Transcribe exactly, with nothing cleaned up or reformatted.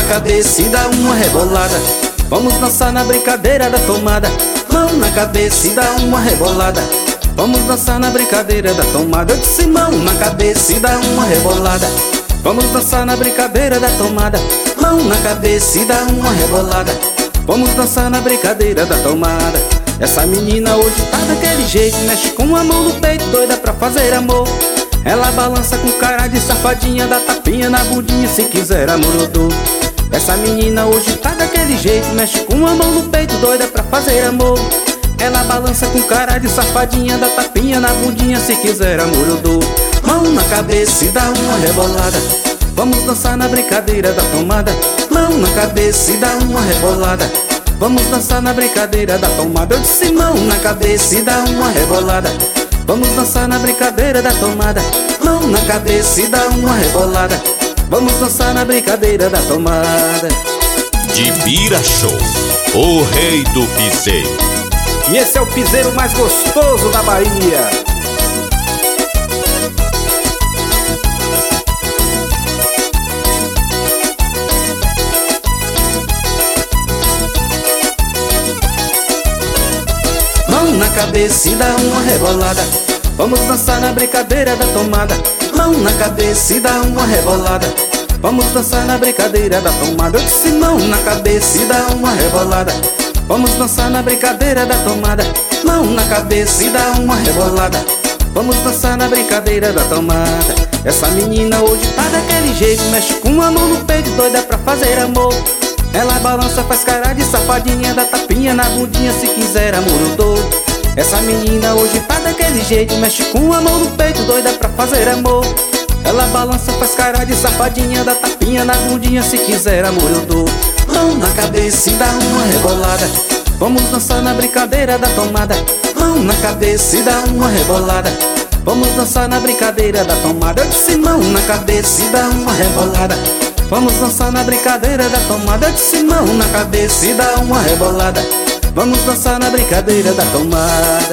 cabeça e dá uma rebolada. Vamos dançar na brincadeira da tomada. Mão na cabeça e dá uma rebolada. Vamos dançar na brincadeira da tomada. Eu disse mão na cabeça e dá uma rebolada. Vamos dançar na brincadeira da tomada. Mão na cabeça e dá uma rebolada. Vamos dançar na brincadeira da tomada. Essa menina hoje tá daquele jeito, mexe com a mão no peito, doida pra fazer amor. Ela balança com cara de safadinha, dá tapinha na bundinha, se quiser amor eu dou. Essa menina hoje tá daquele jeito, mexe com a mão no peito, doida pra fazer amor. Ela balança com cara de safadinha, dá tapinha na bundinha, se quiser amor eu dou. Mão na cabeça e dá uma rebolada. Vamos dançar na brincadeira da tomada. Mão na cabeça e dá uma rebolada. Vamos dançar na brincadeira da tomada. Eu disse mão na cabeça e dá uma rebolada. Vamos dançar na brincadeira da tomada. Mão na cabeça e dá uma rebolada. Vamos dançar na brincadeira da tomada. De Bira Show, o rei do piseiro. E esse é o piseiro mais gostoso da Bahia. Mão na cabeça e dá uma rebolada. Vamos dançar na brincadeira da tomada. Mão na cabeça e dá uma rebolada. Vamos dançar na brincadeira da tomada. Eu disse mão na cabeça e dá uma rebolada. Vamos dançar na brincadeira da tomada. Mão na cabeça e dá uma rebolada. Vamos dançar na brincadeira da tomada. Essa menina hoje tá daquele jeito, mexe com a mão no peito, doida pra fazer amor. Ela balança, faz cara de safadinha, dá tapinha na bundinha, se quiser amor eu dou. Essa menina hoje tá daquele jeito, mexe com a mão no peito, doida pra fazer amor. Ela balança, faz cara de safadinha, dá tapinha na bundinha, se quiser amor eu dou. Mão na cabeça e dá uma rebolada. Vamos dançar na brincadeira da tomada. Mão na cabeça e dá uma rebolada. Vamos dançar na brincadeira da tomada. Eu disse mão na cabeça e dá uma rebolada. Vamos dançar na brincadeira da tomada. Eu disse mão na cabeça e dá uma rebolada. Vamos dançar na brincadeira da tomada.